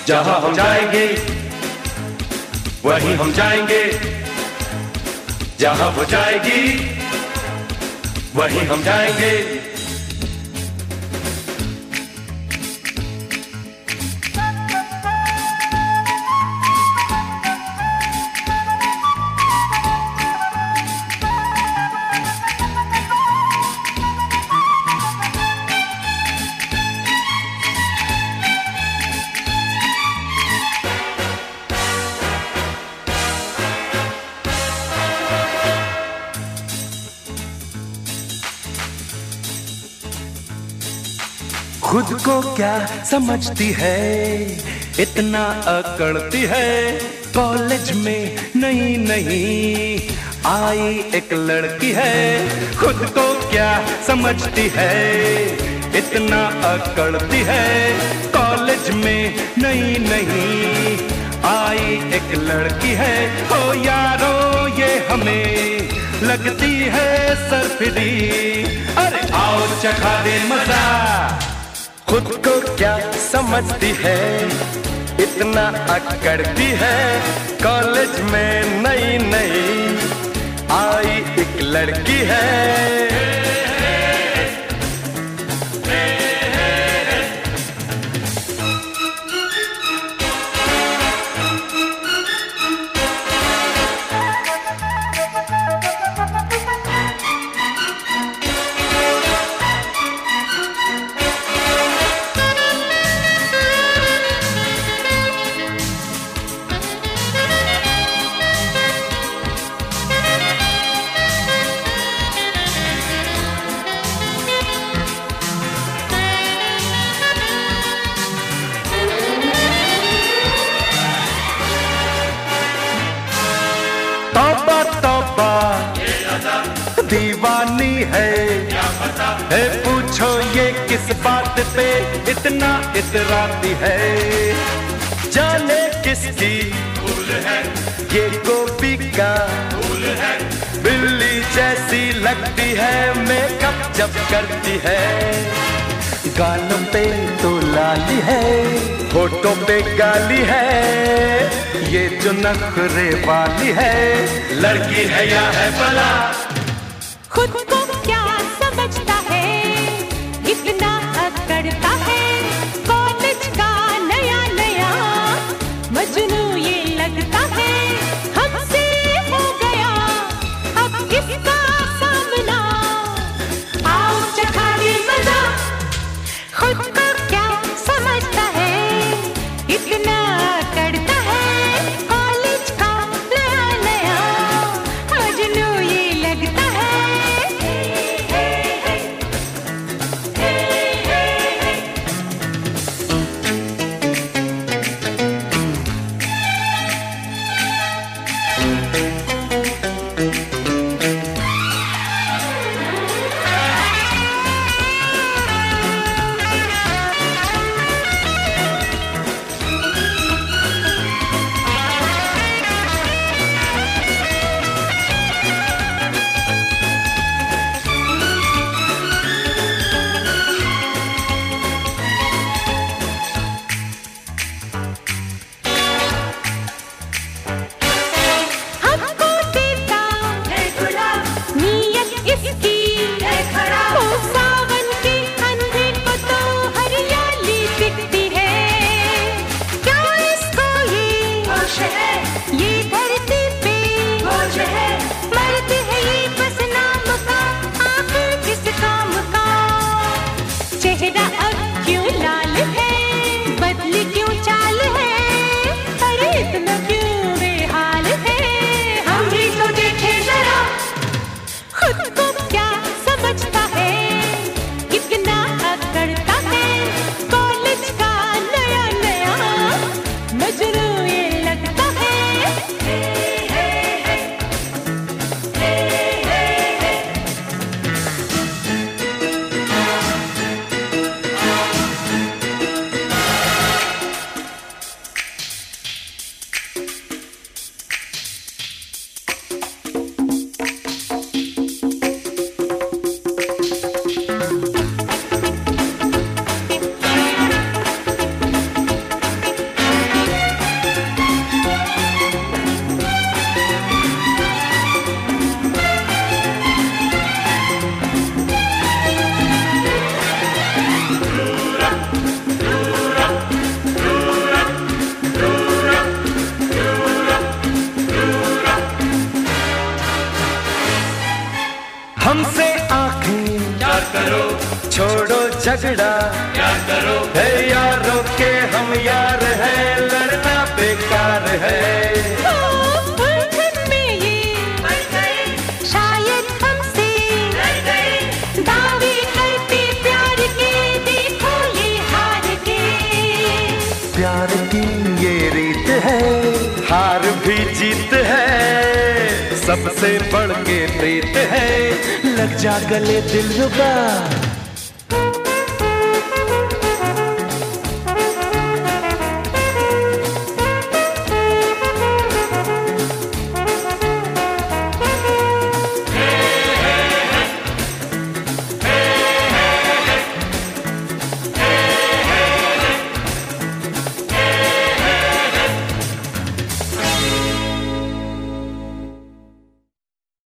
जहां हम जाएंगे वहीं हम जाएंगे, जहां वो जाएगी वहीं हम जाएंगे। खुद को क्या समझती है, इतना अकड़ती है। कॉलेज में नई नई आई एक लड़की है। खुद को क्या समझती है, इतना अकड़ती है। कॉलेज में नई नई आई एक लड़की है। ओ यारो ये हमें लगती है सरफिरी, अरे आओ चखा दे मजा। खुद को क्या समझती है, इतना अकड़ती है। कॉलेज में नई नई आई एक लड़की है। तौबा तौबा दीवानी है, पूछो ये किस बात पे इतना इतराती है। जाने किसकी भूल है, ये गोपी का भूल है। बिल्ली जैसी लगती है मेकअप जब करती है। गालों पे तो लाली है, होठों पे गाली है। ये जो नखरे वाली है, लड़की है या है भला। खुद को क्या समझता है, इतना अकड़ता है। कॉलेज का नया नया मजनू ये लगता है। हमसे हो गया अब किसका सामना, आओ चखा दे मजा। खुद को क्या समझता है, इतना अकड़ता है। कॉलेज का नया नया मजनू ये लगता है। हमको हमसे आंखें प्यार करो, छोड़ो झगड़ा प्यार करो। है यारों के हम यार हैं, लड़ना बेकार है। उलझन में ये पड़ गए, शायद हमसे लड़ गए। दावे करते प्यार के, देखो ये हार के। प्यार की ये रीत है, हार भी जीत है, सबसे बढ़ के प्रीत है। लग जा गले दिलरुबा।